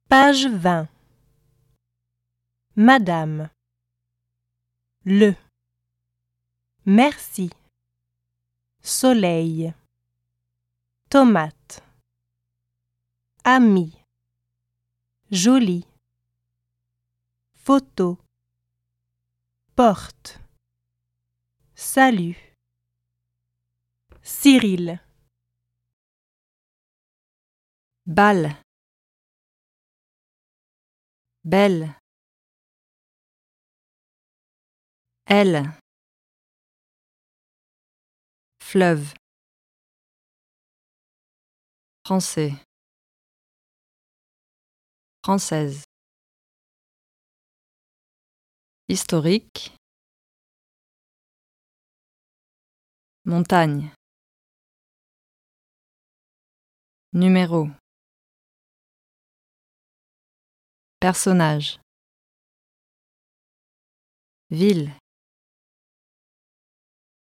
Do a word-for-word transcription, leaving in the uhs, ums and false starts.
Page vingt. Madame. Le. Merci. Soleil. Tomate. Ami. Joli. Photo. Porte. Salut. Cyril. Balle. Belle. Elle. Fleuve. Français. Française. Historique. Montagne. Numéro. Personnage. Ville.